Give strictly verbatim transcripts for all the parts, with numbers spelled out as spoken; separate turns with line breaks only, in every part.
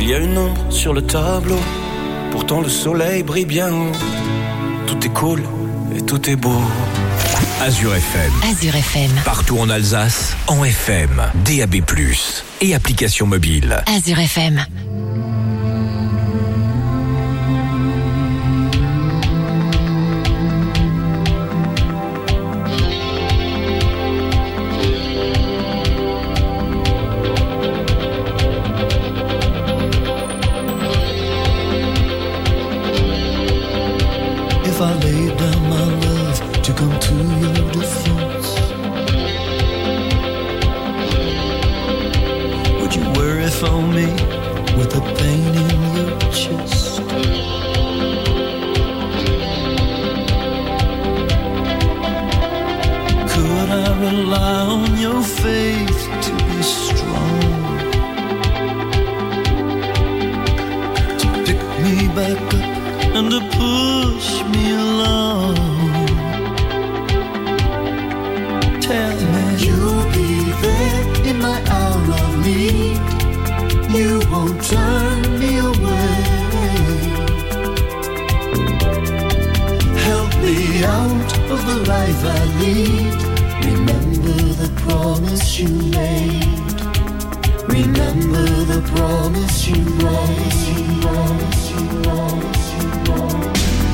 y a une ombre sur le tableau, pourtant le soleil brille bien haut. Tout est cool et tout est beau.
Azure F M.
Azure F M.
Partout en Alsace, en F M, D A B plus, et application mobile.
Azure F M.
If I laid down my love to come to your defense, would you worry for me with the pain in your chest? Could I rely on your faith to be strong, to pick me back up and to push me along? Tell me you'll be there in my hour of need. You won't turn me away. Help me out of the life I lead. Remember the promise you made. Remember the promise you made. Promise you made. Promise you made.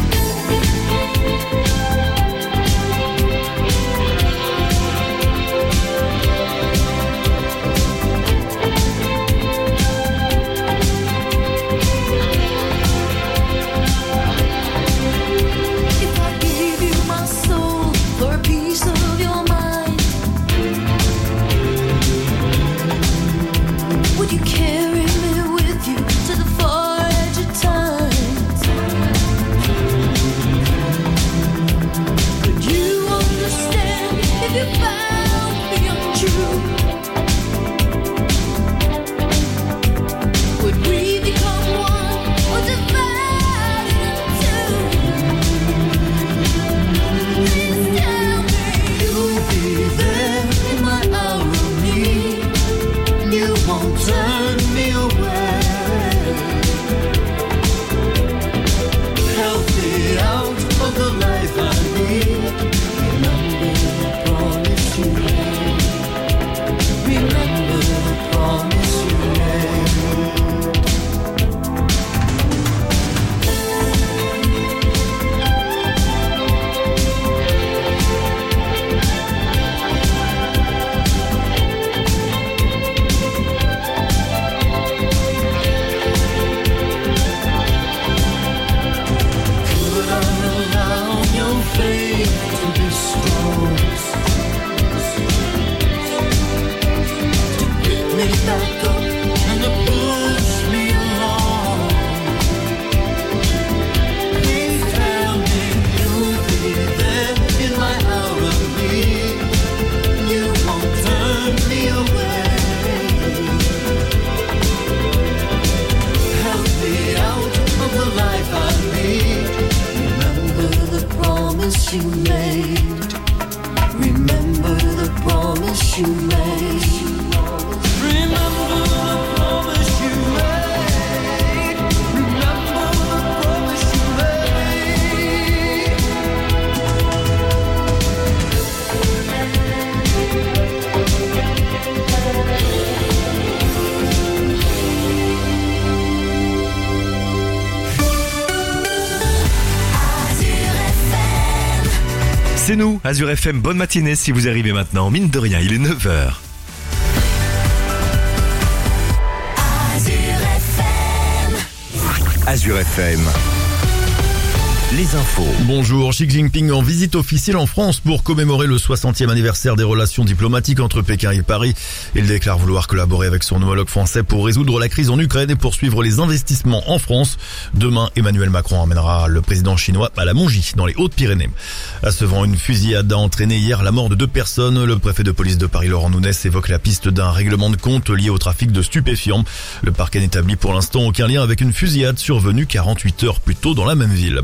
C'est nous, Azure F M, bonne matinée si vous arrivez maintenant, mine de rien, il est neuf heures. Azure F M. Les infos.
Bonjour, Xi Jinping en visite officielle en France pour commémorer le soixantième anniversaire des relations diplomatiques entre Pékin et Paris. Il déclare vouloir collaborer avec son homologue français pour résoudre la crise en Ukraine et poursuivre les investissements en France. Demain, Emmanuel Macron emmènera le président chinois à la Mongie, dans les Hautes-Pyrénées. À Sevran, une fusillade a entraîné hier la mort de deux personnes. Le préfet de police de Paris, Laurent Nunez, évoque la piste d'un règlement de compte lié au trafic de stupéfiants. Le parquet n'établit pour l'instant aucun lien avec une fusillade survenue quarante-huit heures plus tôt dans la même ville.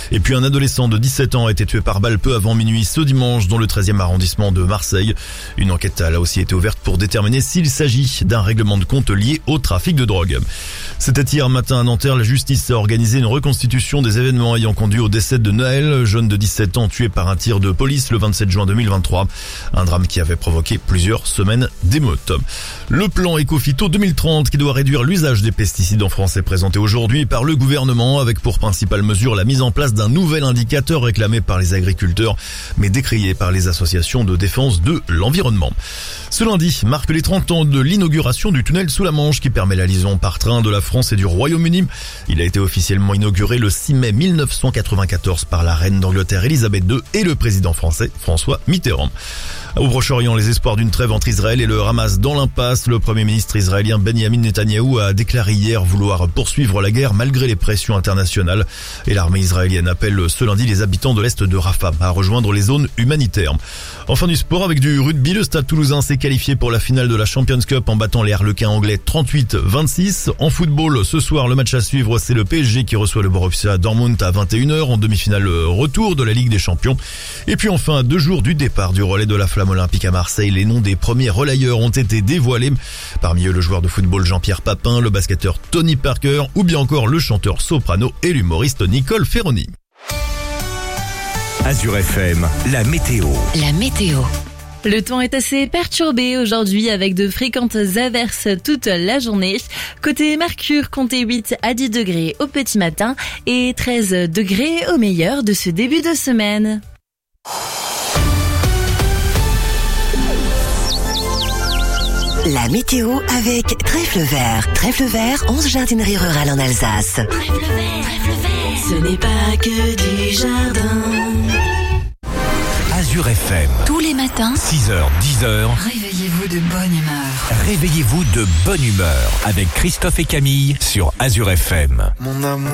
Et puis un adolescent de dix-sept ans a été tué par balle peu avant minuit ce dimanche dans le treizième arrondissement de Marseille. Une enquête a là aussi été ouverte pour déterminer s'il s'agit d'un règlement de compte lié au trafic de drogue. C'était hier matin à Nanterre, la justice a organisé une reconstitution des événements ayant conduit au décès de Noël, jeune de dix-sept ans tué par un tir de police le vingt-sept juin deux mille vingt-trois. Un drame qui avait provoqué plusieurs semaines d'émeutes. Le plan Ecophyto deux mille trente qui doit réduire l'usage des pesticides en France est présenté aujourd'hui par le gouvernement avec pour principale mesure la mise en place d'un nouvel indicateur réclamé par les agriculteurs mais décrié par les associations de défense de l'environnement. Ce lundi marque les trente ans de l'inauguration du tunnel sous la Manche qui permet la liaison par train de la France et du Royaume-Uni. Il a été officiellement inauguré le six mai mille neuf cent quatre-vingt-quatorze par la reine d'Angleterre Elisabeth deux et le président français François Mitterrand. Au Proche-Orient, les espoirs d'une trêve entre Israël et le Hamas dans l'impasse. Le premier ministre israélien Benjamin Netanyahou a déclaré hier vouloir poursuivre la guerre malgré les pressions internationales. Et l'armée israélienne appelle ce lundi les habitants de l'Est de Rafah à rejoindre les zones humanitaires. Enfin du sport avec du rugby, le Stade Toulousain s'est qualifié pour la finale de la Champions Cup en battant les Harlequins anglais trente-huit vingt-six. En football, ce soir, le match à suivre, c'est le P S G qui reçoit le Borussia Dortmund à vingt et une heures en demi-finale retour de la Ligue des Champions. Et puis enfin, à deux jours du départ du relais de la Flamme olympique à Marseille, les noms des premiers relayeurs ont été dévoilés. Parmi eux, le joueur de football Jean-Pierre Papin, le basketteur Tony Parker ou bien encore le chanteur soprano et l'humoriste Nicole Ferroni.
Azure F M, la météo.
La météo. Le temps est assez perturbé aujourd'hui avec de fréquentes averses toute la journée. Côté Mercure, comptez huit à dix degrés au petit matin et treize degrés au meilleur de ce début de semaine.
La météo avec Trèfle Vert. Trèfle Vert, onze jardineries rurales en Alsace.
Trèfle vert, trèfle vert.
Ce n'est pas que du jardin.
Azure F M.
Tous les matins,
six heures, dix heures.
réveillez-vous de bonne humeur.
Réveillez-vous de bonne humeur avec Christophe et Camille sur Azure F M.
Mon amour,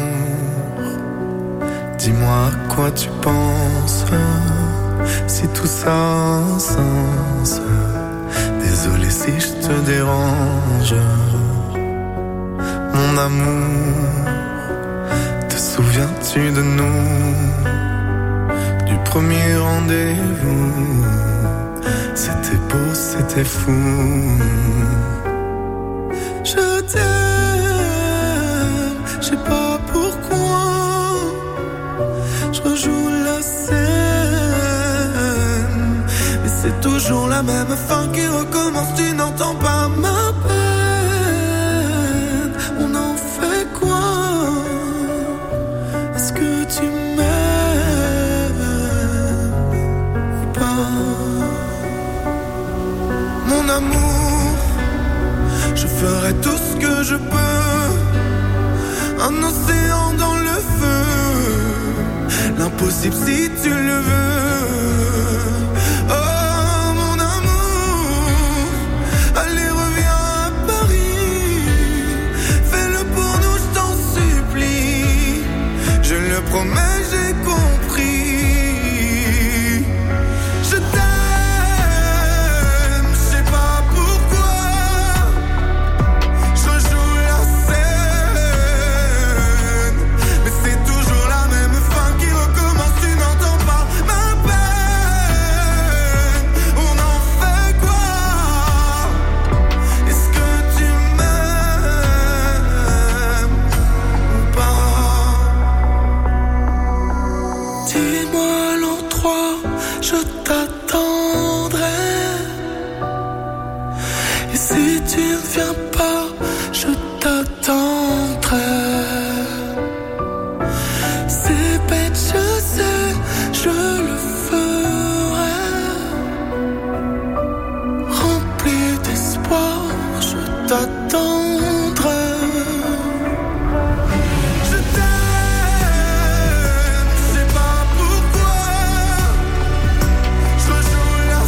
dis-moi à quoi tu penses, si tout ça a un sens. Désolé si je te dérange. Mon amour, te souviens-tu de nous, du premier rendez-vous? C'était beau, c'était fou. Je t'aime, je sais pas pourquoi. Je rejoue la scène, mais c'est toujours la même fin qui recommence. Tu n'entends pas ma peine. On en fait quoi? Est-ce que tu m'aimes ou pas? Mon amour, je ferai tout ce que je peux. Un océan dans le feu, l'impossible si tu le veux. Oh mon amour, allez reviens à Paris. Fais-le pour nous, je t'en supplie. Je le promets, j'ai compris. Je t'aime, je sais pas pourquoi. Je rejoue la scène, mais c'est toujours la même fin qui recommence. Tu n'entends pas ma peine. On en fait quoi? Est-ce que tu m'aimes ou pas? Dis-moi l'endroit, je t'attendrai. Et si tu ne viens pas, je t'attendrai. C'est bête, je sais, je le ferai. Rempli d'espoir, je t'attendrai. Je t'aime, je sais pas pourquoi. Je rejoue la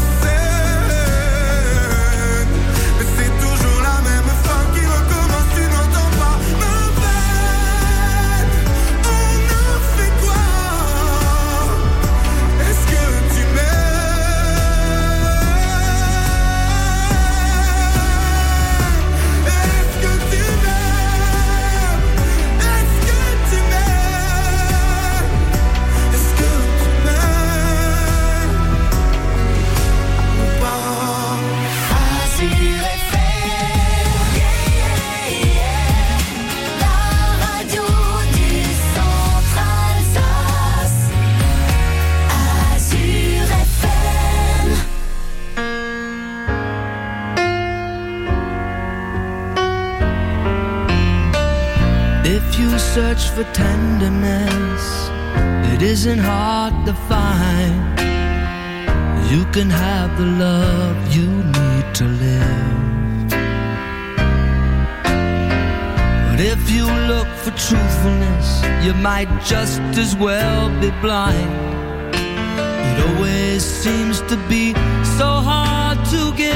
scène, mais c'est toujours la même fin qui recommence. Tu n'entends pas ma peine. On en fait quoi? Est-ce que tu m'aimes? Est-ce que tu
if you search for tenderness, it isn't hard to find. You can have the love you need to live. But if you look for truthfulness, you might just as well be blind. It always seems to be so hard to give.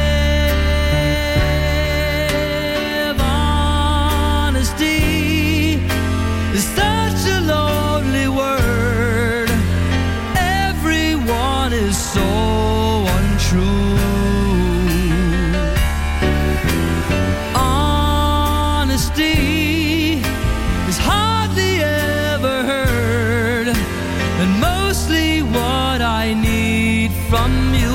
Honesty is such a lonely word. Everyone is so untrue. Honesty is hardly ever heard, and mostly what I need from you.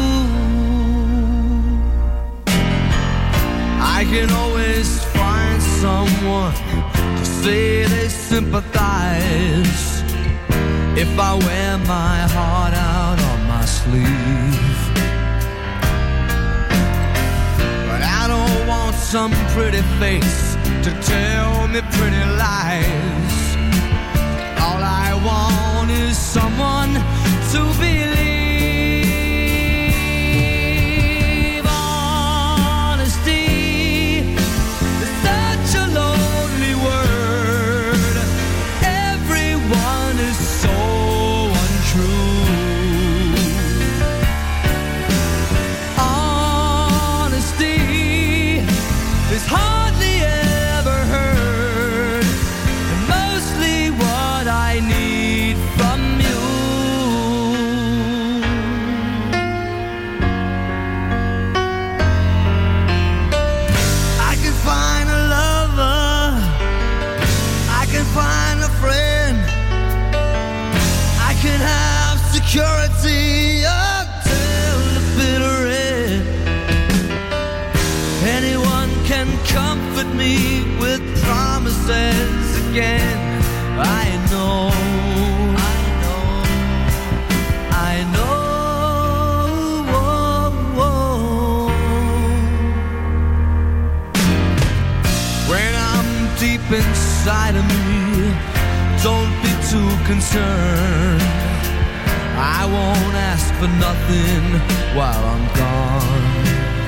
I can always find someone to say they sympathize if I wear my heart out on my sleeve. But I don't want some pretty face to tell me pretty lies. All I want is someone to believe. Honesty is such a lonely word. Everyone is so untrue. Honesty is hardly ever heard, and mostly what I need from you. I can find a lover, I can find a friend, I can have security until the bitter end. Anyone can comfort me with promises again. I know, I know, I know. When I'm deep inside of me, don't be too concerned. I won't ask for nothing while I'm gone.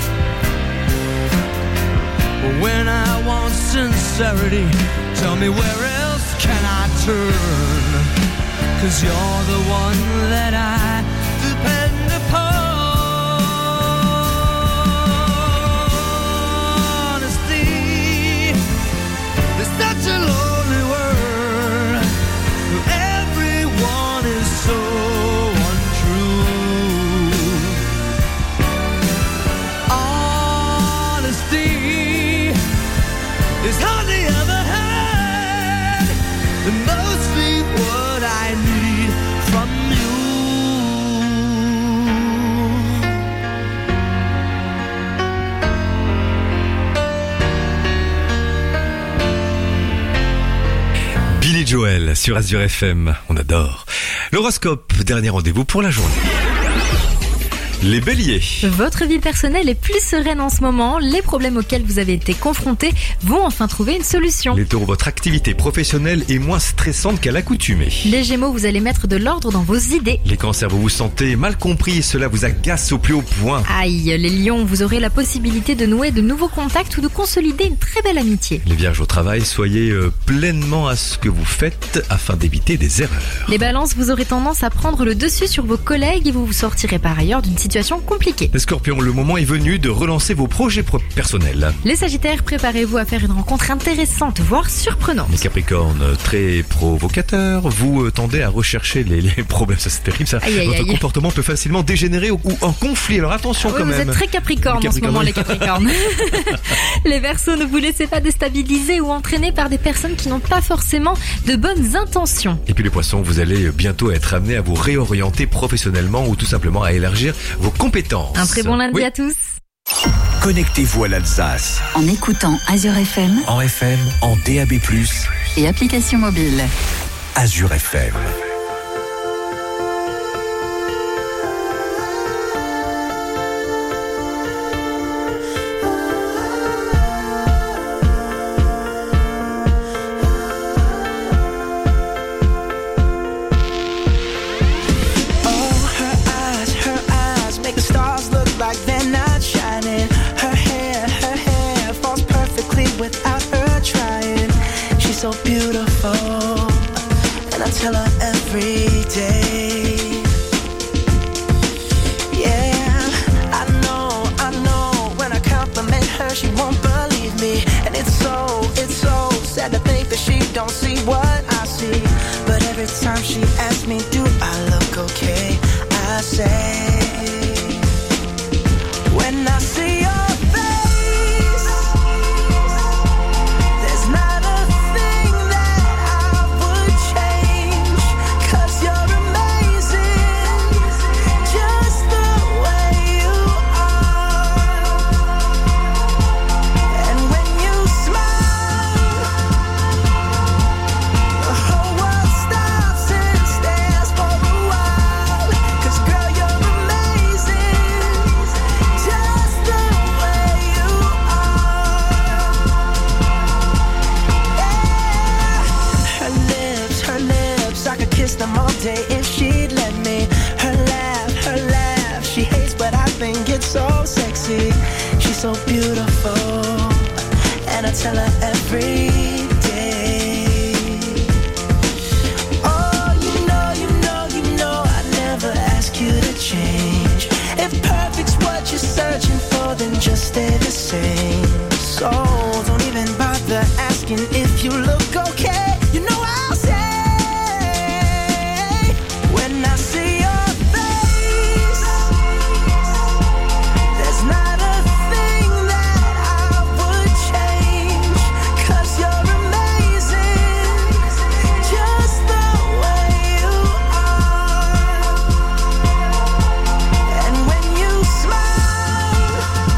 But when I want sincerity, tell me where else can I turn? 'Cause you're the one that I depend upon. Honesty is such a lonely word. Everyone is so untrue. Honesty is hardly ever heard, and mostly what I need from you.
Billy Joel sur Azure F M, on adore. L'horoscope, dernier rendez-vous pour la journée. Les béliers.
Votre vie personnelle est plus sereine en ce moment. Les problèmes auxquels vous avez été confrontés vont enfin trouver une solution.
Les taureaux, votre activité professionnelle est moins stressante qu'à l'accoutumée.
Les gémeaux, vous allez mettre de l'ordre dans vos idées.
Les cancers, vous vous sentez mal compris et cela vous agace au plus haut point.
Aïe, les lions, vous aurez la possibilité de nouer de nouveaux contacts ou de consolider une très belle amitié.
Les vierges, au travail, soyez euh, pleinement à ce que vous faites afin d'éviter des erreurs.
Les balances, vous aurez tendance à prendre le dessus sur vos collègues et vous vous sortirez par ailleurs d'une situation compliquée.
Les scorpions, le moment est venu de relancer vos projets pro- personnels.
Les sagittaires, préparez-vous à faire une rencontre intéressante, voire surprenante.
Les capricornes, très provocateurs, vous euh, tendez à rechercher les, les problèmes. Ça, c'est terrible, ça.
Aïe, aïe,
Votre
aïe.
comportement peut facilement dégénérer ou, ou en conflit. Alors attention
Ah oui,
quand
vous
même.
êtes très capricorne
Les
en ce moment, les
capricornes.
capricornes. Les verseaux, ne vous laissez pas déstabiliser ou entraîner par des personnes qui n'ont pas forcément de bonnes intentions.
Et puis les poissons, vous allez bientôt être amenés à vous réorienter professionnellement ou tout simplement à élargir vos compétences.
Un très bon lundi
Oui.
à tous.
Connectez-vous à l'Alsace.
En écoutant Azure F M
En F M, en D A B plus,
et application mobile.
Azure F M.
tell her every day. Yeah, I know, I know. When I compliment her, she won't believe me. And it's so, it's so sad to think that she don't see what I see. But every time she asks me, do I look okay? I say, when I see your face, there's not a thing that I would change. 'Cause you're amazing, just the way you are. And when you smile, the whole world stops and stares for a while. 'Cause girl, you're amazing, just the way you are. Yeah. Her lips, her lips, I could kiss them all day if she'd let me. Her laugh, her laugh, she hates but I think it's so sexy. She's so beautiful, and I tell her every day. Oh, you know, you know, you know I never ask you to change. If perfect's what you're searching for, then just stay the same. So don't even bother asking if you look okay. You know I'll say, when I see your face, there's not a thing that I would change. 'Cause you're amazing, just the way you are. And when you smile,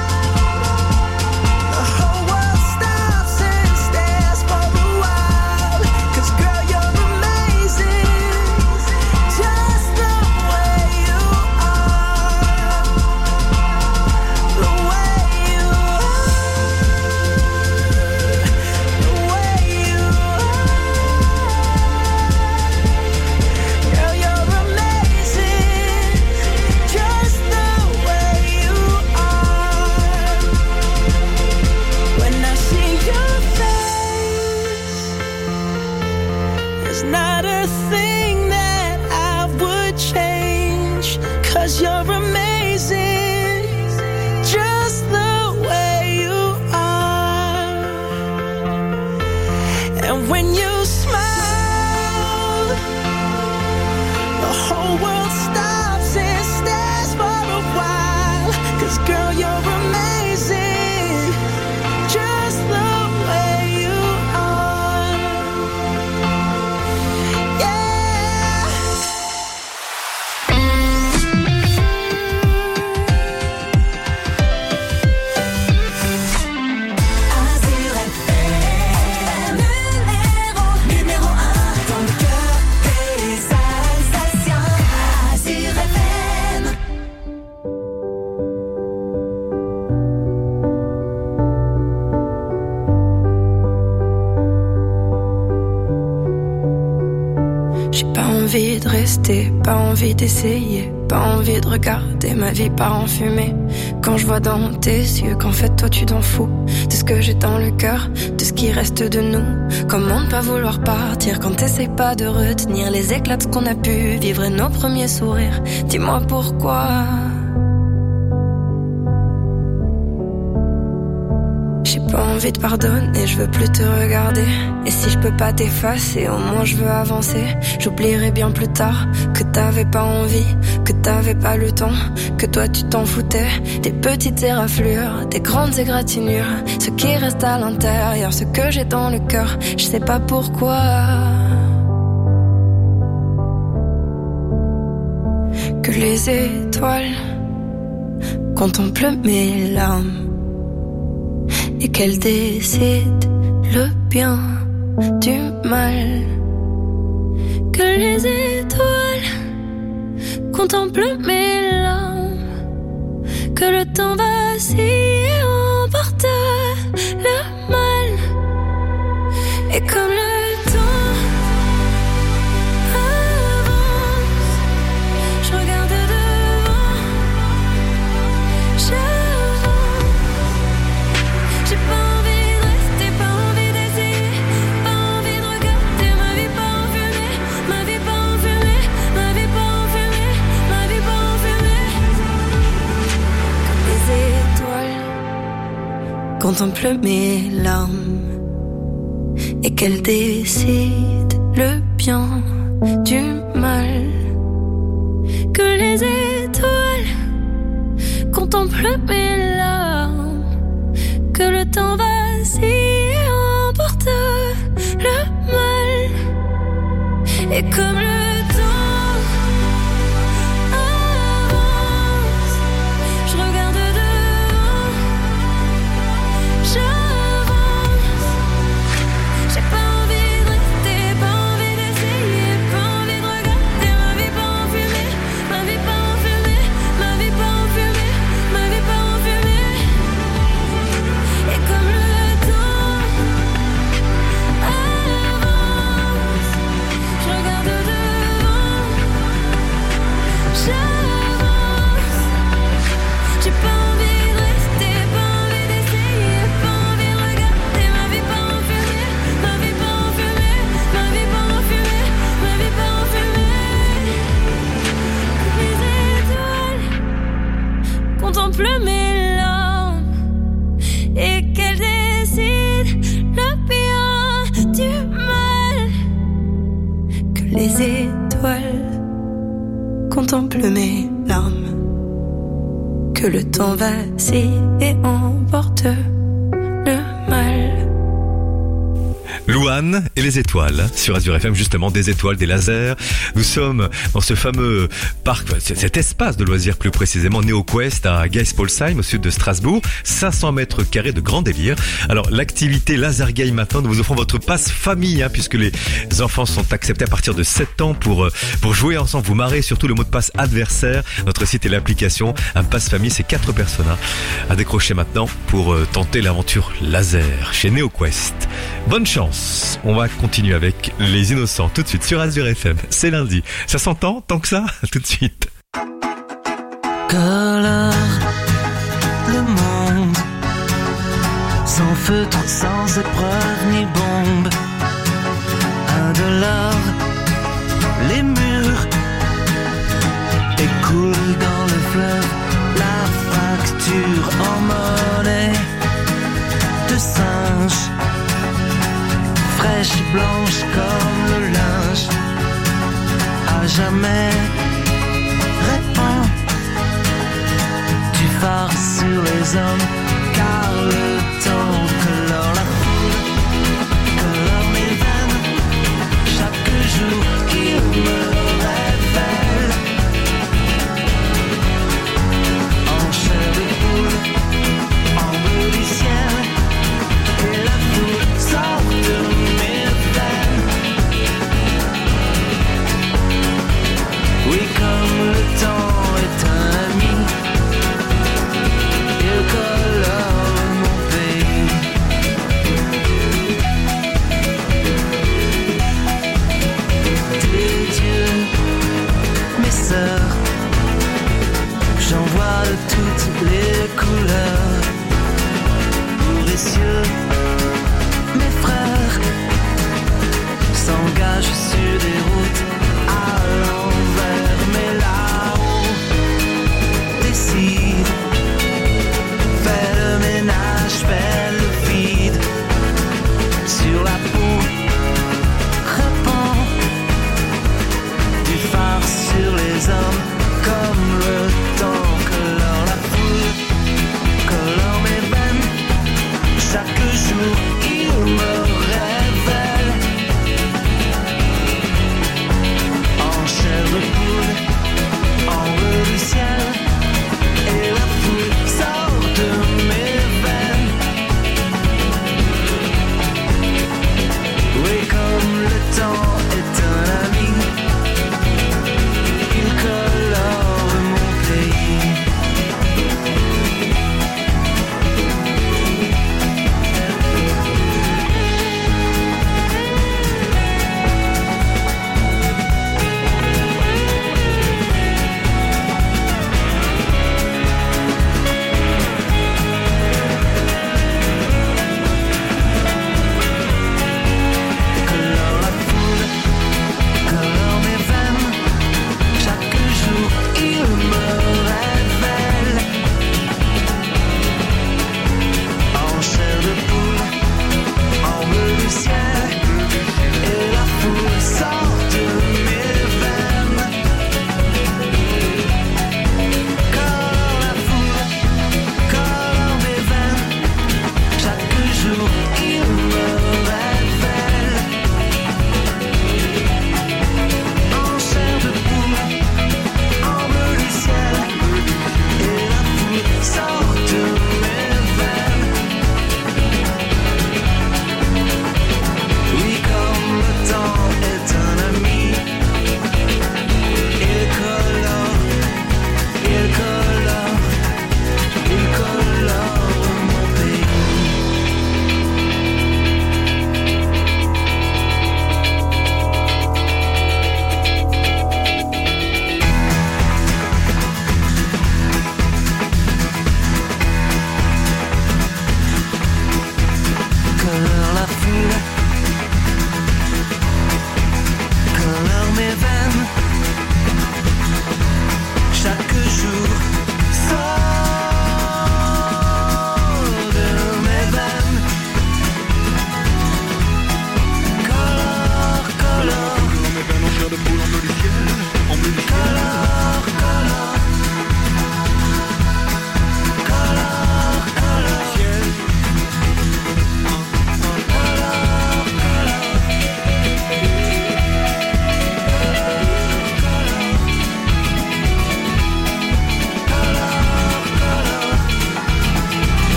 the whole world stops and stares for a while. 'Cause girl, you're amazing, just the way you are. The way you are. The way you are. Girl, you're amazing, just the way you are. When I see your face, there's not a thing that I would change. 'Cause you're amazing, just the way you are. And when you smile, the whole world stops and stares for a while. 'Cause girl, you're amazing, just the way you are. Yeah.
Azur F M, numéro, numéro un dans le cœur des Alsaciens. Azur F M.
J'ai pas envie de rester, pas envie d'essayer, pas envie de regarder ma vie part en fumée. Quand je vois dans tes yeux qu'en fait toi tu t'en fous de ce que j'ai dans le cœur, de ce qui reste de nous. Comment ne pas vouloir partir quand t'essayes pas de retenir les éclats de ce qu'on a pu vivre et nos premiers sourires. Dis-moi pourquoi. J'ai pas envie de pardonner, je veux plus te regarder. Et si je peux pas t'effacer, au moins je veux avancer. J'oublierai bien plus tard que t'avais pas envie, que t'avais pas le temps, que toi tu t'en foutais. Des petites éraflures, des grandes égratignures, ce qui reste à l'intérieur, ce que j'ai dans le cœur, je sais pas pourquoi. Que les étoiles contemplent mes larmes et qu'elle décide le bien du mal. Que les étoiles contemplent mes larmes, que le temps vacille et emporte le mal. Et comme le temps avance, je regarde devant, j'avance. J'ai pas envie de rester, pas envie d'essayer, pas envie de regarder ma vie pas en fumée, ma vie contemple mes larmes et qu'elle décide le bien du mal. Que les étoiles contemplent mes larmes, que le temps vacille et emporte le mal. Et comme le temps avance, je regarde devant, j'avance. J'ai pas envie de rester, pas envie d'essayer, pas envie de regarder ma vie pas enfumée, ma vie pas enfumée, ma vie pas enfumée, ma vie pas enfumée. Et comme le temps avance, je regarde devant, j'avance. J'ai pas envie de rester, pas envie d'essayer, pas envie de regarder ma vie pas enfumée, ma vie pas enfumée, ma vie pas enfumée, ma vie pas enfumée. Les étoiles contemplent mes larmes et qu'elles décident le bien du mal. Que les étoiles contemplent mes larmes, que le temps vacille et emporte le mal.
Louane et les étoiles sur Azure F M, justement des étoiles, des lasers. Nous sommes dans ce fameux parc, cet espace de loisirs plus précisément, NeoQuest à Geispolsheim au sud de Strasbourg, cinq cents mètres carrés de grand délire. Alors l'activité Laser Game maintenant, nous vous offrons votre passe famille, hein, puisque les enfants sont acceptés à partir de sept ans pour pour jouer ensemble, vous marrer, surtout le mot de passe adversaire. Notre site et l'application, un passe famille, c'est quatre personnes hein, à décrocher maintenant pour euh, tenter l'aventure laser chez NeoQuest. Bonne chance. On va continuer avec les innocents tout de suite sur Azure F M. C'est lundi. Ça s'entend tant que ça? Tout de suite.
Colore le monde, sans feutre, sans épreuve ni bombe. Indolore, les murs écoulent dans le fleuve la facture en monnaie de singe. Fraîche, blanche comme le linge, à jamais répand du phare sur les hommes, car le temps colore la foule, colore mes veines, chaque jour qu'il me révèle, en chair de poule, en bleu du ciel, et la foule sort de oui, comme le temps est un ami, il colle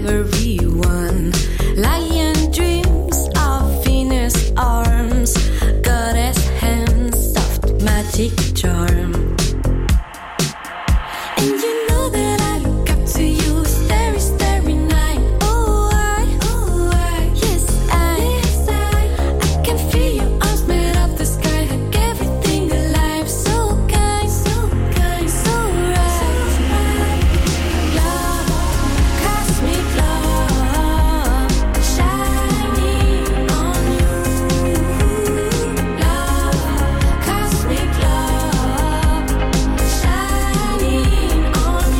everyone. Lion dreams of Venus arms, goddess hands, soft magic charm. And you know that I look up to you, starry, starry night. Oh, I, oh, I, yes, I, yes, I, I can feel your arms made of the sky, hug everything alive. So kind, so kind, so right. Love, cosmic love, shining on you. Love, cosmic love, shining on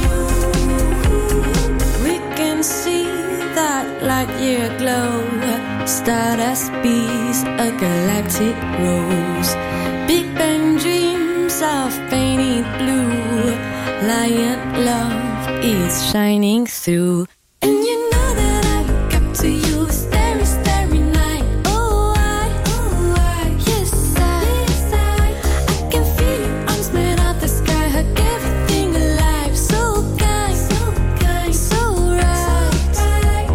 you. We can see that light year glow, stardust bees, a galactic rose. Big Bang dreams of painted blue, lion love is shining through. And you know that I look up to you, starry, starry night. Oh, I, oh, I, yes, I, yes, I, I can feel your arms made of the sky, hug everything alive. So kind, so kind, so right.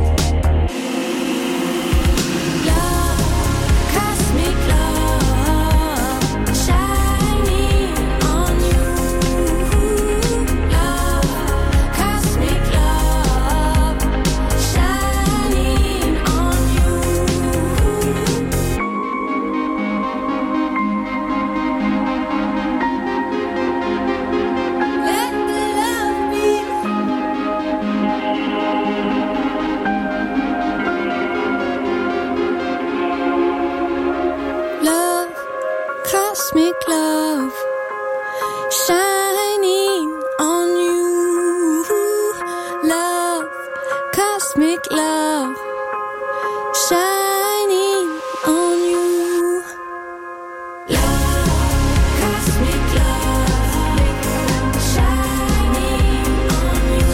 Love, cosmic love, shining on you. Love, cosmic love, shining on you. Let the love be. Love, cosmic love, shining on you. Love, cosmic love, shining on you. Love, cosmic love, shining on you.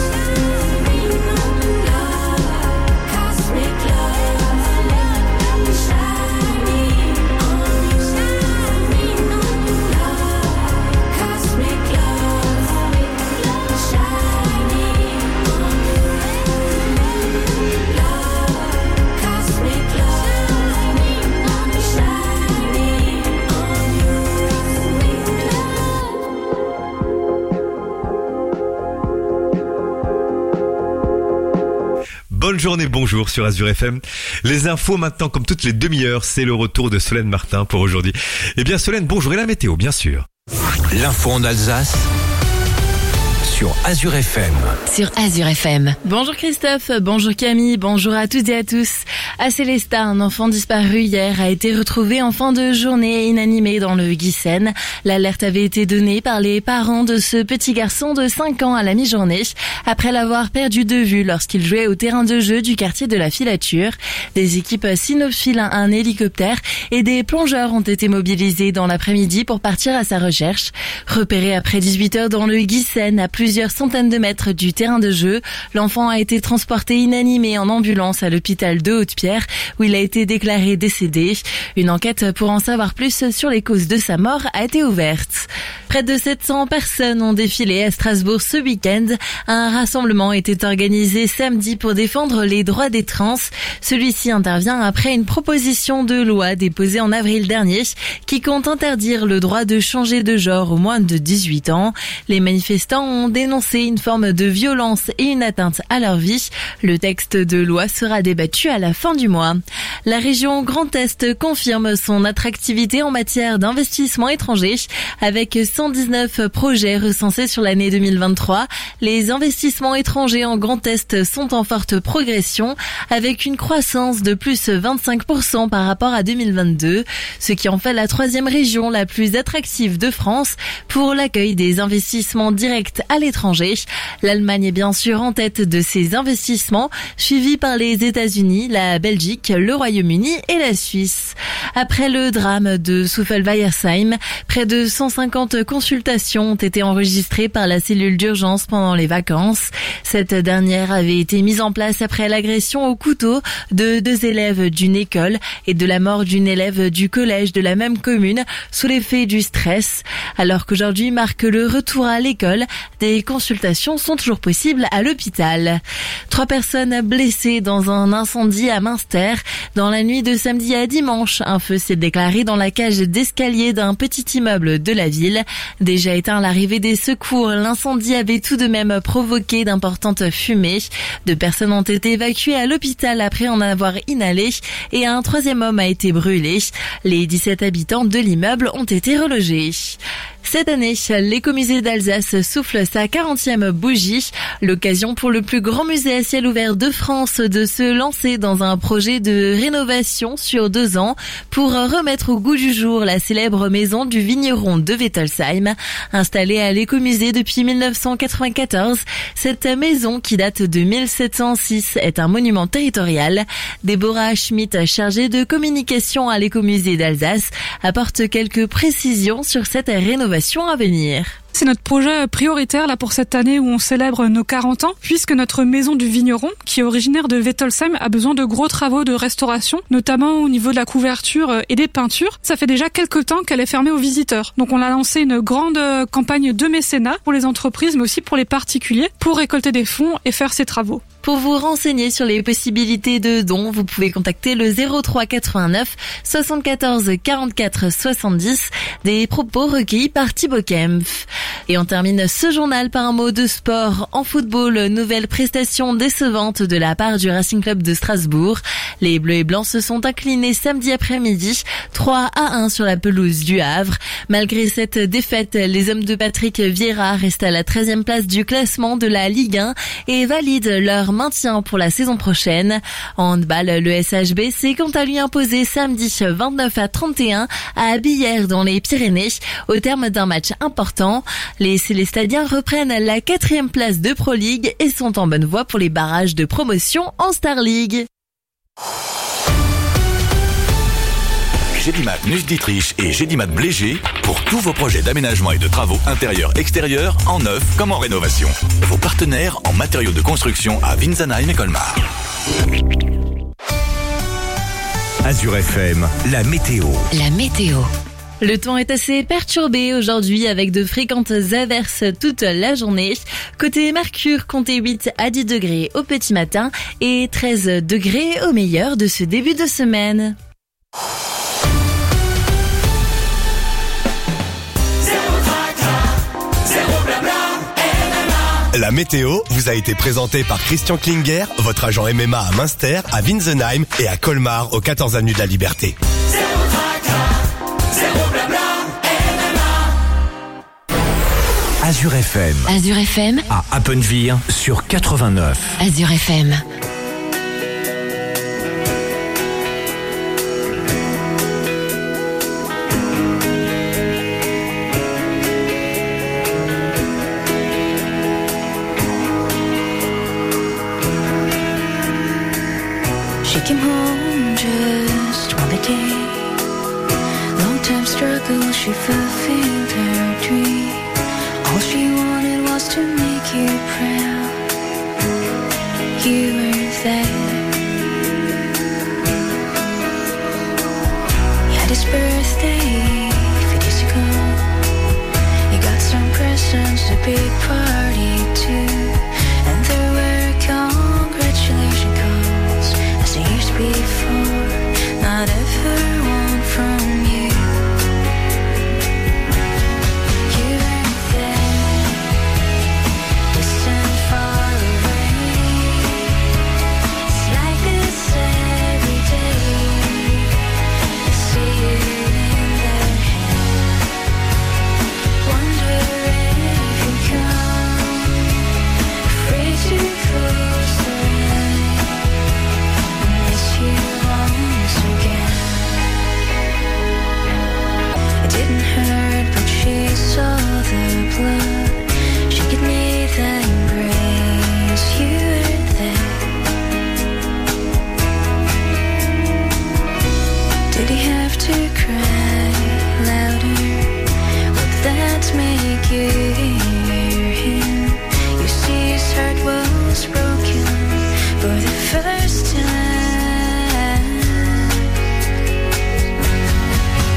Love, cosmic love, shining on you. Love, cosmic love, shining on you. Love, cosmic love, shining on you.
Bonne journée, bonjour sur Azure F M. Les infos maintenant, comme toutes les demi-heures, c'est le retour de Solène Martin pour aujourd'hui. Eh bien Solène, bonjour, et la météo bien sûr.
L'info en Alsace sur Azure F M.
Sur Azure F M. Bonjour Christophe, bonjour Camille, bonjour à toutes et à tous. À Célestat, un enfant disparu hier a été retrouvé en fin de journée inanimé dans le Guissen. L'alerte avait été donnée par les parents de ce petit garçon de cinq ans à la mi-journée, après l'avoir perdu de vue lorsqu'il jouait au terrain de jeu du quartier de la Filature. Des équipes cynophiles, un hélicoptère et des plongeurs ont été mobilisés dans l'après-midi pour partir à sa recherche. Repéré après dix-huit heures dans le Guissen, à plusieurs centaines de mètres du terrain de jeu, l'enfant a été transporté inanimé en ambulance à l'hôpital de Haute-Pierre où il a été déclaré décédé. Une enquête pour en savoir plus sur les causes de sa mort a été ouverte. Près de sept cents personnes ont défilé à Strasbourg ce week-end. Un rassemblement était organisé samedi pour défendre les droits des trans. Celui-ci intervient après une proposition de loi déposée en avril dernier qui compte interdire le droit de changer de genre aux moins de dix-huit ans. Les manifestants ont dénoncé une forme de violence et une atteinte à leur vie. Le texte de loi sera débattu à la fin du mois. La région Grand Est confirme son attractivité en matière d'investissement étranger avec cent dix-neuf projets recensés sur l'année deux mille vingt-trois. Les investissements étrangers en Grand Est sont en forte progression avec une croissance de plus vingt-cinq pour cent par rapport à deux mille vingt-deux, ce qui en fait la troisième région la plus attractive de France pour l'accueil des investissements directs à l'étranger. L'Allemagne est bien sûr en tête de ces investissements, suivie par les États-Unis, la Belgique, le Royaume-Uni et la Suisse. Après le drame de Soufel-Weiersheim, près de cent cinquante consultations ont été enregistrées par la cellule d'urgence pendant les vacances. Cette dernière avait été mise en place après l'agression au couteau de deux élèves d'une école et de la mort d'une élève du collège de la même commune sous l'effet du stress. Alors qu'aujourd'hui marque le retour à l'école, des des consultations sont toujours possibles à l'hôpital. Trois personnes blessées dans un incendie à Münster. Dans la nuit de samedi à dimanche, un feu s'est déclaré dans la cage d'escalier d'un petit immeuble de la ville. Déjà éteint à l'arrivée des secours, l'incendie avait tout de même provoqué d'importantes fumées. Deux personnes ont été évacuées à l'hôpital après en avoir inhalé et un troisième homme a été brûlé. Les dix-sept habitants de l'immeuble ont été relogés. Cette année, l'écomusée d'Alsace souffle sa quarantième bougie. L'occasion pour le plus grand musée à ciel ouvert de France de se lancer dans un projet de rénovation sur deux ans pour remettre au goût du jour la célèbre maison du vigneron de Wettolsheim. Installée à l'écomusée depuis mille neuf cent quatre-vingt-quatorze, cette maison qui date de mille sept cent six est un monument territorial. Déborah Schmidt, chargée de communication à l'écomusée d'Alsace, apporte quelques précisions sur cette rénovation à venir.
C'est notre projet prioritaire là pour cette année où on célèbre nos quarante ans, puisque notre maison du vigneron, qui est originaire de Wettolsheim, a besoin de gros travaux de restauration, notamment au niveau de la couverture et des peintures. Ça fait déjà quelques temps qu'elle est fermée aux visiteurs. Donc on a lancé une grande campagne de mécénat pour les entreprises, mais aussi pour les particuliers, pour récolter des fonds et faire ces travaux.
Pour vous renseigner sur les possibilités de dons, vous pouvez contacter le zéro trois quatre-vingt-neuf soixante-quatorze quarante-quatre soixante-dix, des propos recueillis par Thibaut Kempf. Et on termine ce journal par un mot de sport. En football, nouvelle prestation décevante de la part du Racing Club de Strasbourg. Les Bleus et Blancs se sont inclinés samedi après-midi, trois à un sur la pelouse du Havre. Malgré cette défaite, les hommes de Patrick Vieira restent à la treizième place du classement de la Ligue un et valident leur maintien pour la saison prochaine. En handball, le S H B s'est quant à lui imposé samedi vingt-neuf à trente et un à Billère dans les Pyrénées au terme d'un match important. Les Célestadiens reprennent la quatrième place de Pro League et sont en bonne voie pour les barrages de promotion en Star League.
Gédimat Nuss Dietrich et Gédimat Blégé pour tous vos projets d'aménagement et de travaux intérieurs-extérieurs en neuf comme en rénovation. Vos partenaires en matériaux de construction à Winsenheim et Colmar.
Azure F M, la météo.
La météo.
Le temps est assez perturbé aujourd'hui avec de fréquentes averses toute la journée. Côté Mercure, comptez huit à dix degrés au petit matin et treize degrés au meilleur de ce début de semaine.
La météo vous a été présentée par Christian Klinger, votre agent M M A à Münster, à Winsenheim et à Colmar au quatorze avenue de la Liberté.
Azure F M.
Azure F M.
À Appenweier sur quatre-vingt-neuf.
Azure F M.
She came home just one day. Long-time struggle, she fulfilled her dream. All she wanted was to make you proud. You were there. You had his birthday a few days ago. You got some presents, a big party too. And there were congratulation calls as the years before. Not ever one from you.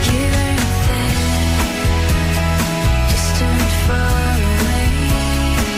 Far away.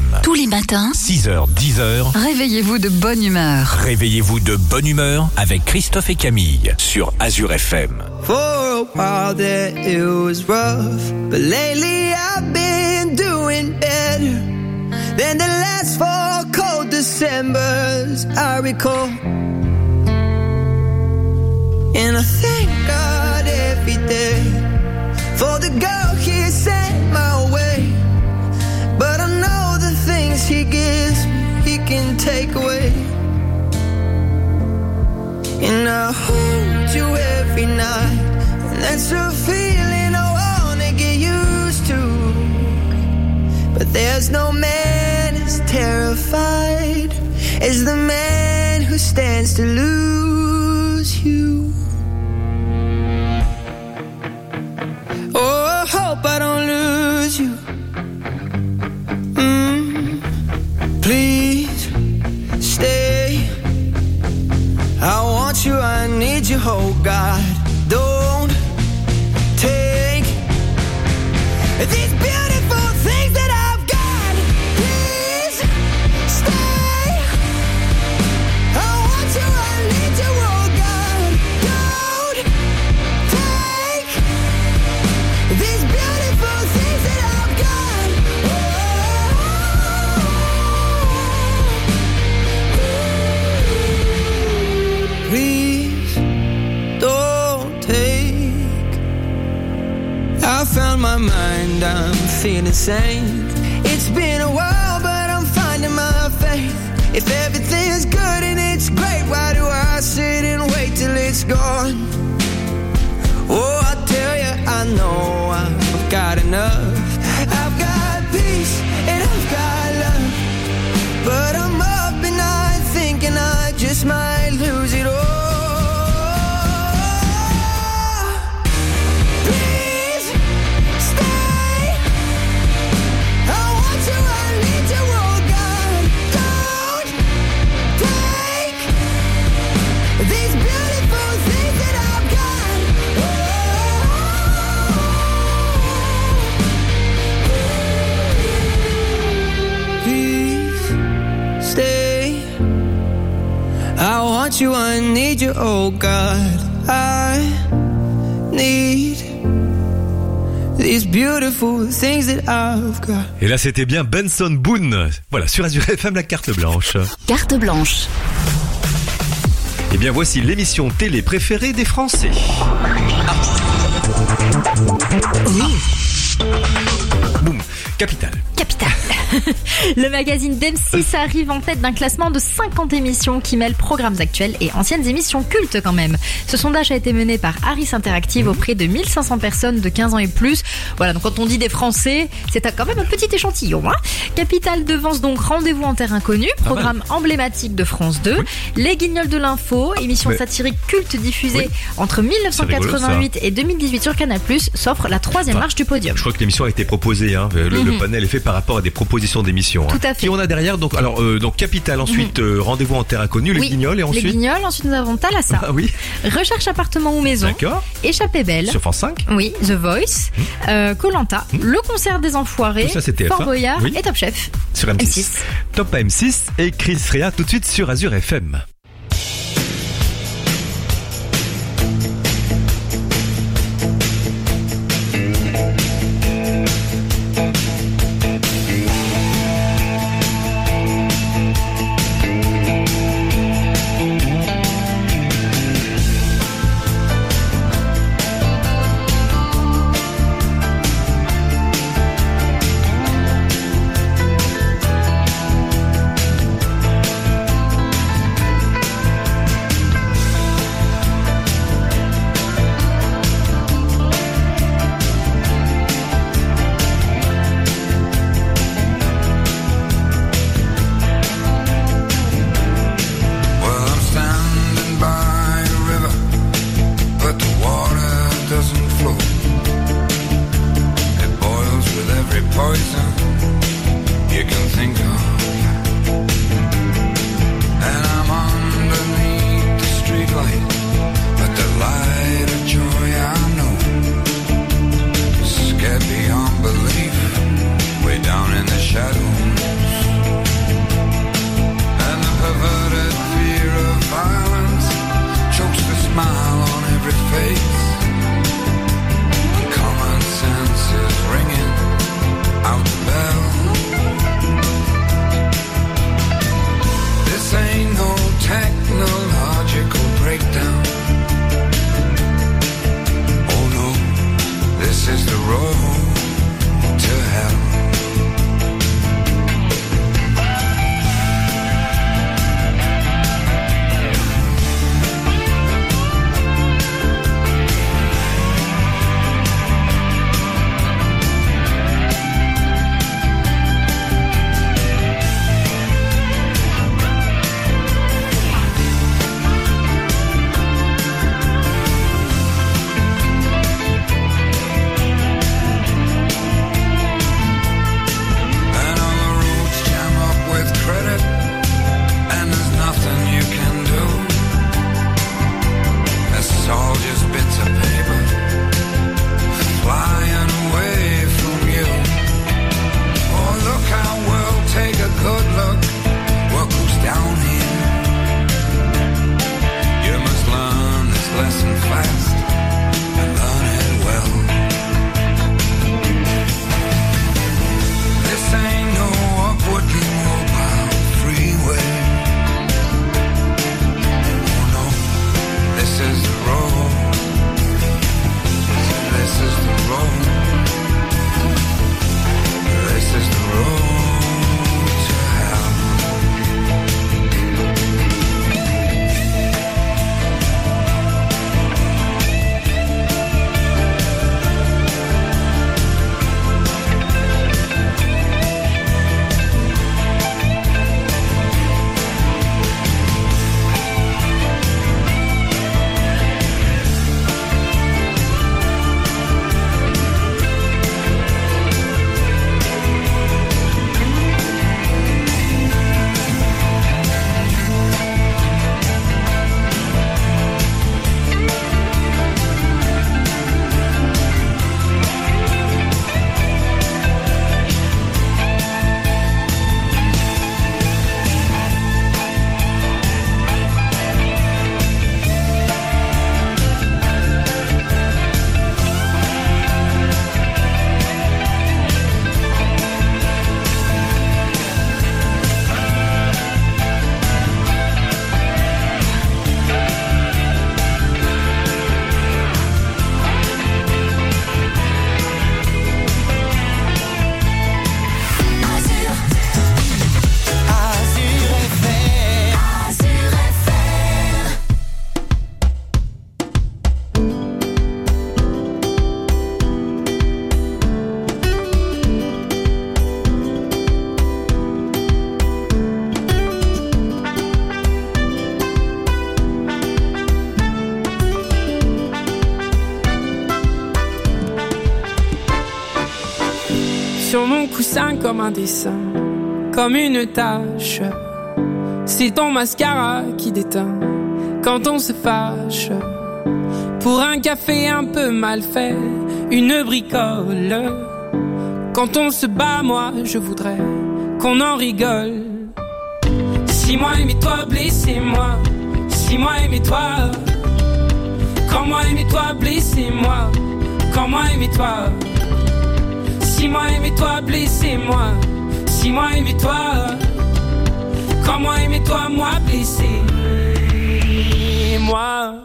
Tous les matins,
six heures, dix heures.
réveillez-vous de bonne humeur.
Réveillez-vous de bonne humeur avec Christophe et Camille sur Azure F M.
For a while there it was rough, but lately I've been doing better than the last four cold Decembers I recall. And I thank God every day for the girl He sent my way. But I know the things He gives me, He can take away. And I hold you every night, and that's a feeling I wanna get used to. But there's no man as terrified as the man who stands to lose you. Oh, I hope I don't lose you. Mm, please stay. I want you, I need you, oh God. Don't take these beautiful things that I've got. Please stay. I want you, I need you, oh God. Don't take these beautiful things that I've got. Oh. Please don't take. I found my mind, I'm feeling sane. It's been a while, but I'm finding my faith. If everything's good and it's great, why do I sit and wait till it's gone? Oh, I tell you, I know I've got enough. I've got peace and I've got love, but I'm up and I'm thinking I just might lose it all. Please stay. I want you, I need you, oh God. Don't take these beautiful things that I've got. Please stay. I want you, I need you, oh God. I need these beautiful things that I've got.
Et là, c'était bien Benson Boone. Voilà, sur Azure F M, la carte blanche.
Carte blanche.
Et bien, voici l'émission télé préférée des Français. Boum, Capital.
Capital. Le magazine d'M six arrive en tête d'un classement de cinquante émissions qui mêlent programmes actuels et anciennes émissions cultes quand même. Ce sondage a été mené par Harris Interactive auprès de mille cinq cents personnes de quinze ans et plus. Voilà, donc quand on dit des Français, c'est quand même un petit échantillon. Hein. Capital devance donc Rendez-vous en terre inconnue, programme ah emblématique de France deux. Oui. Les Guignols de l'info, émission Mais... satirique culte diffusée oui. entre mille neuf cent quatre-vingt-huit rigolo, et deux mille dix-huit sur Canal plus, s'offre la troisième enfin, marche du podium.
Je crois que l'émission a été proposée, hein. le, mm-hmm. le panel est fait par rapport à des propositions d'émissions.
Tout
hein.
à fait.
Qui on a derrière donc alors euh, donc Capital, ensuite mm-hmm. euh, Rendez-vous en terre inconnue, les oui, Guignols et ensuite
les Guignols, ensuite nous avons Thalassa.
Ah oui.
Recherche appartement ou maison.
D'accord.
Échappée belle.
Sur France cinq.
Oui, The Voice, Koh-Lanta, mmh. euh, mmh. Le concert des enfoirés,
ça,
Fort Boyard
oui.
et Top Chef.
Sur M six. M six. Top à M six et Chris Rea tout de suite sur Azure F M.
coussin comme un dessin, comme une tache. C'est ton mascara qui déteint quand on se fâche. Pour un café un peu mal fait, une bricole. Quand on se bat, moi je voudrais qu'on en rigole. Si moi aimez-toi, blessez-moi. Si moi aimez-toi. Quand moi aimez-toi, blessez-moi. Quand moi aimez-toi. Si moi aimez-toi, blessez-moi. Si moi aimez-toi. Quand moi aimez-toi, moi blessez-moi.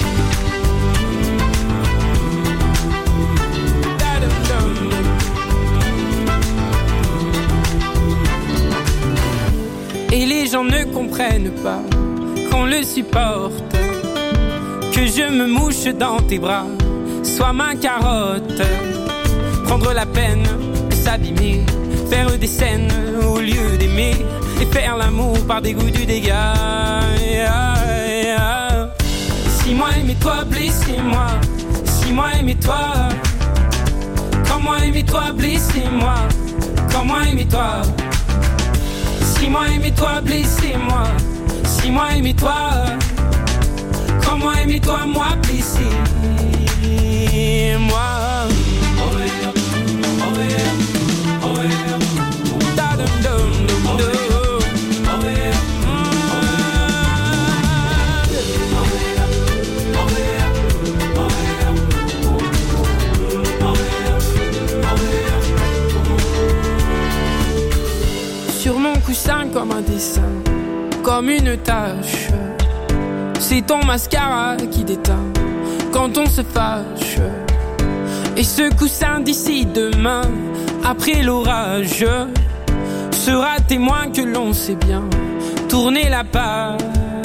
Et les gens ne comprennent pas qu'on le supporte, que je me mouche dans tes bras, sois ma carotte. Prendre la peine de s'abîmer, faire des scènes au lieu d'aimer, et faire l'amour par dégoût du dégât. Si moi aimez-toi, blessez-moi. Si moi aimez-toi. Quand moi aimez-toi, blessez-moi. Quand moi aimez-toi. Si moi aimez-toi, blessez-moi. Si moi aimez-toi. Quand moi aimez-toi, moi blessez-moi. Sur mon coussin comme un dessin, comme une tache. C'est ton mascara qui déteint quand on se fâche. Et ce coussin d'ici demain, après l'orage, sera témoin que l'on sait bien tourner la page.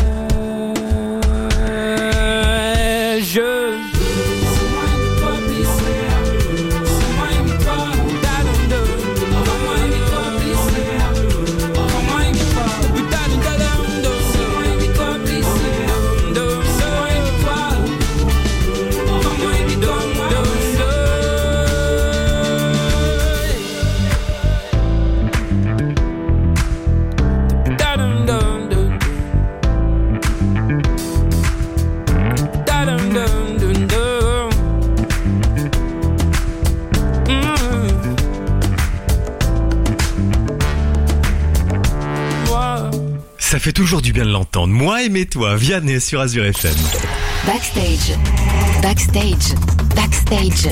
Ça fait toujours du bien de l'entendre. Moi aimez-toi, Vianney sur Azure F M.
Backstage, backstage, backstage.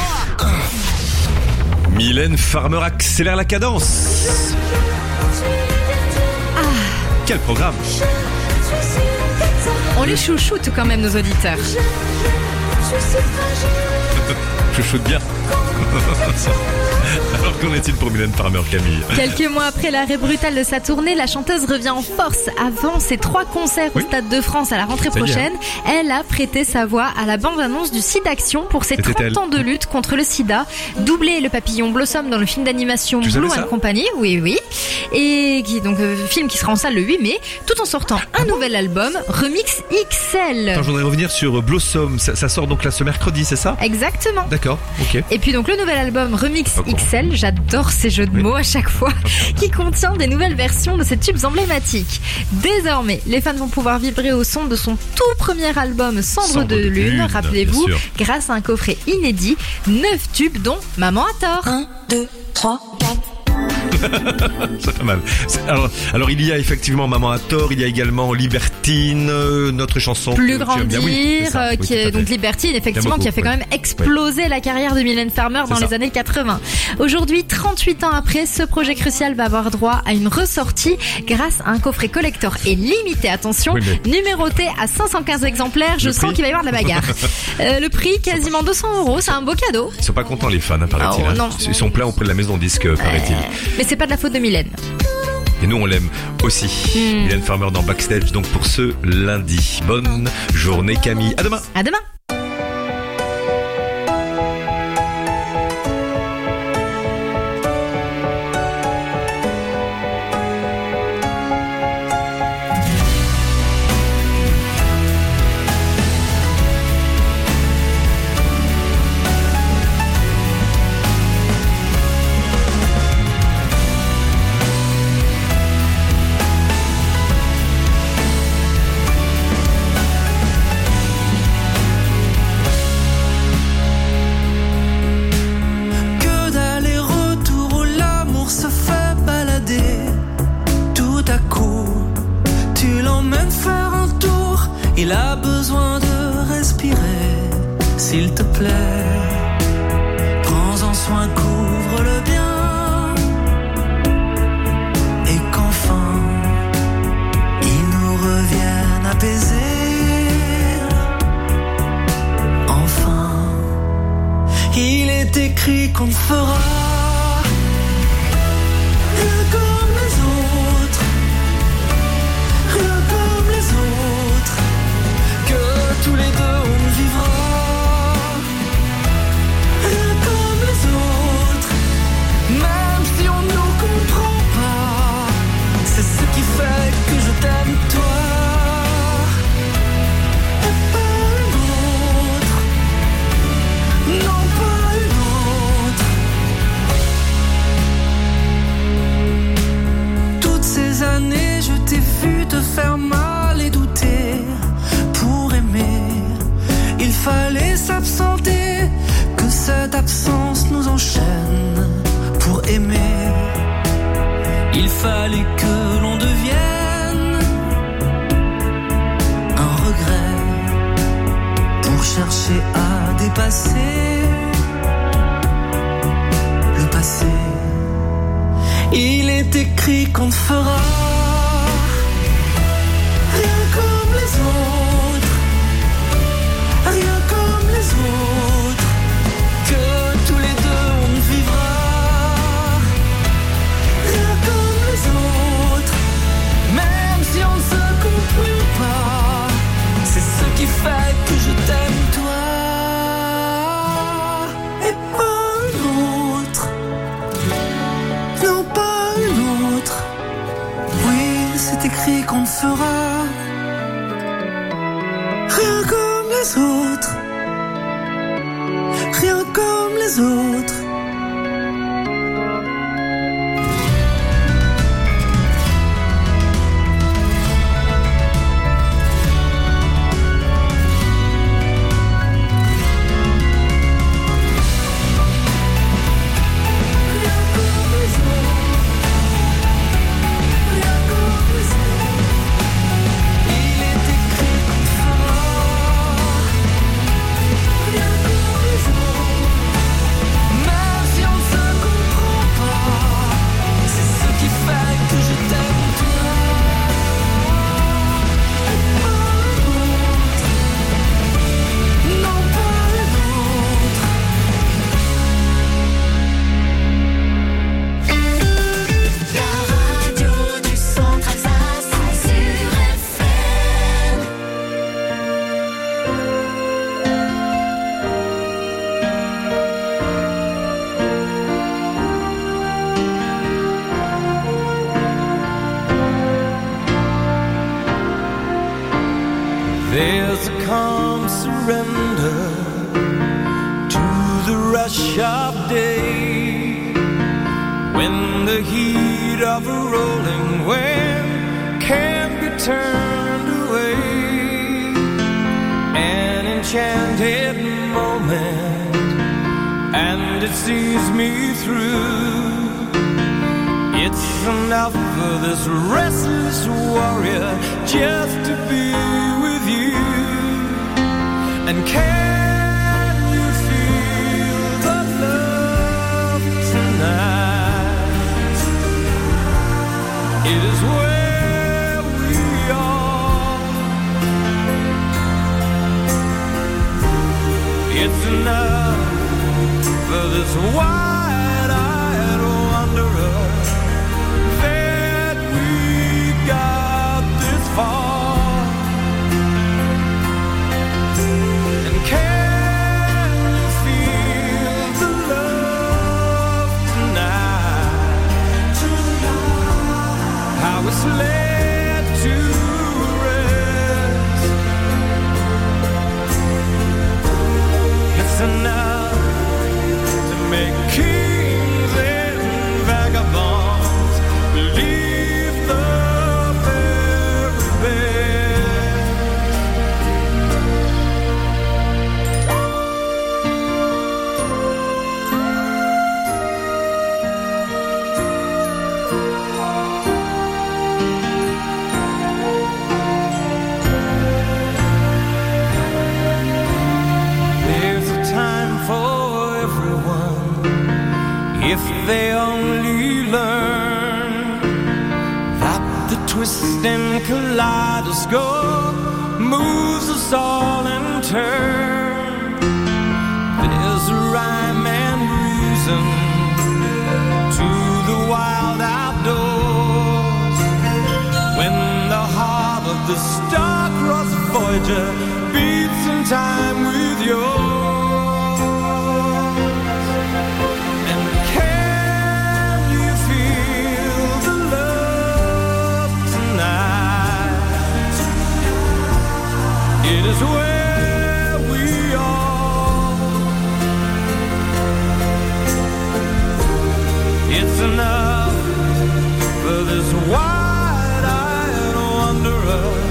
Mylène Farmer accélère la cadence.
Ah.
Quel programme.
On les chouchoute quand même, nos auditeurs.
Chouchoute bien. Alors qu'en est-il pour Mylène Farmer, Camille?
Quelques mois après l'arrêt brutal de sa tournée, la chanteuse revient en force. Avant ses trois concerts oui. au Stade de France à la rentrée prochaine, elle a prêté sa voix à la bande-annonce du SIDAction pour ses C'était trente elle. ans de lutte contre le sida. Doublé le papillon Blossom dans le film d'animation tu Blue and Company, oui oui, et qui donc euh, film qui sera en salle le huit mai, tout en sortant un nouvel album, Remix X L.
Attends, je voudrais revenir sur Blossom. Ça, ça sort donc là ce mercredi, c'est ça?
Exactement.
D'accord, ok.
Et puis donc le nouvel album Remix X L, j'adore ces jeux de oui. mots à chaque fois, qui contient des nouvelles versions de ses tubes emblématiques. Désormais, les fans vont pouvoir vibrer au son de son tout premier album Cendre, Cendre de, de Lune, lune rappelez-vous, grâce à un coffret inédit, neuf tubes dont Maman a tort. un, deux, trois, quatre.
C'est pas mal. Alors, alors il y a effectivement Maman a tort, il y a également Libertine, euh, notre chanson
Plus grandir, oui, euh, qui oui, est donc Libertine, effectivement, beaucoup, qui a fait ouais. quand même exploser ouais. la carrière de Mylène Farmer dans c'est les ça. années quatre-vingts. Aujourd'hui, trente-huit ans après, ce projet crucial va avoir droit à une ressortie grâce à un coffret collector et limité, attention, oui, mais... numéroté à cinq cent quinze exemplaires. Je le sens prix qu'il va y avoir de la bagarre. euh, le prix, quasiment deux cents euros, c'est un beau cadeau.
Ils sont pas contents les fans, hein, paraît-il. Oh, hein. Ils sont pleins auprès de la maison de disque, euh... paraît-il.
Mais c'est pas de la faute de Mylène.
Et nous on l'aime aussi. Mmh. Mylène Farmer dans Backstage donc pour ce lundi. Bonne journée Camille. À demain.
À demain.
s'il te plaît, prends-en soin, couvre-le bien, et qu'enfin il nous revienne apaisé. Enfin, il est écrit qu'on ne fera rien comme les autres, rien comme les autres, que tous les deux on vivra rien comme les autres, même si on ne nous comprend pas. C'est ce qui fait que je t'aime toi, et pas une autre, non pas une autre. Toutes ces années je t'ai vu te faire mal et douter. Pour aimer, il fallait s'absenter, que cette absence nous enchaîne. Pour aimer, il fallait que l'on devienne un regret, pour chercher à dépasser le passé. Il est écrit qu'on ne fera rien comme les autres, rien comme les autres, que tous les deux on vivra rien comme les autres, même si on ne se comprend pas. C'est ce qui fait que je t'aime toi, et pas une autre, non pas une autre. Oui, c'est écrit qu'on ne fera rien comme les autres, rien comme les autres.
There's a calm surrender to the rush of day, when the heat of a rolling wave can't be turned away. An enchanted moment, and it sees me through. It's enough for this restless warrior just to be with you. And can you feel the love tonight? It is where we are. It's enough for this wide-eyed wanderer that we got this far. And can you feel the love tonight? How it's led to rest. It's enough to make kings and vagabonds believe the very best. they only learn that the twisting kaleidoscope moves us all in turn. There's a rhyme and reason to the wild outdoors. When the heart of the star-crossed Voyager beats in time with yours. And can you feel the love tonight? It is where we are. It's enough for this wide-eyed wanderer